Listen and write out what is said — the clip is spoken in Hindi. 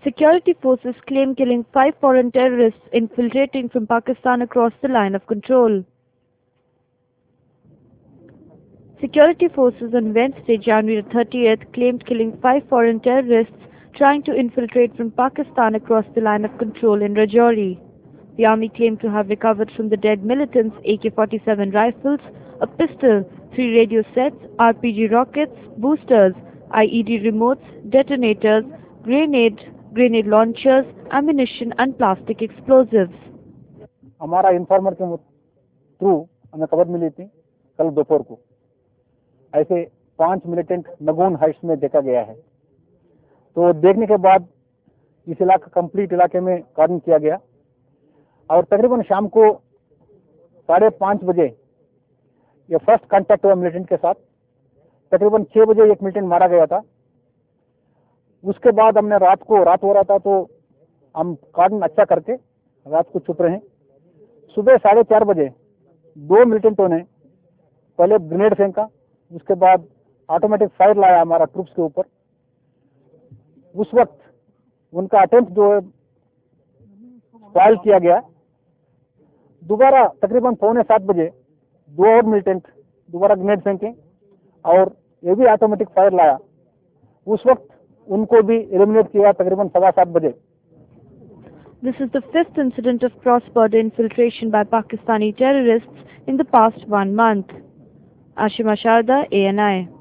Security forces claim killing 5 foreign terrorists infiltrating from Pakistan across the line of control. Security forces on Wednesday, January 30th, claimed killing 5 foreign terrorists trying to infiltrate from Pakistan across the line of control in Rajouri. The army claimed to have recovered from the dead militants AK-47 rifles, a pistol, 3 radio sets, RPG rockets, boosters, IED remotes, detonators, grenade launchers, ammunition and plastic explosives. हमारा इन्फॉर्मर के थ्रू हमें खबर मिली थी कल दोपहर को ऐसे 5 मिलिटेंट नगोन हाइट्स में देखा गया है। तो देखने के बाद इस कंप्लीट इलाके में कार्डन किया गया और तकरीबन शाम को 5:30 बजे ये फर्स्ट कांटेक्ट हुआ मिलिटेंट के साथ। तकरीबन 6 बजे एक मिलिटेंट मारा गया था। उसके बाद हमने रात हो रहा था तो हम कार्डन अच्छा करके रात को छुप रहे। सुबह 4:30 बजे 2 मिलिटेंटों ने पहले ग्रेनेड फेंका, उसके बाद ऑटोमेटिक फायर लाया हमारा ट्रूप्स के ऊपर। उस वक्त उनका अटेम्प्ट जो है फाइल किया गया। दोबारा तकरीबन 6:45 बजे 2 और मिलिटेंट दोबारा ग्रेनेड फेंके और ये भी ऑटोमेटिक फायर लाया। उस वक्त उनको भी एलिमिनेट किया तकरीबन 7:15 बजे। This is the 5th incident of cross-border infiltration by Pakistani terrorists in the past 1 month. Ashima Sharda, ANI.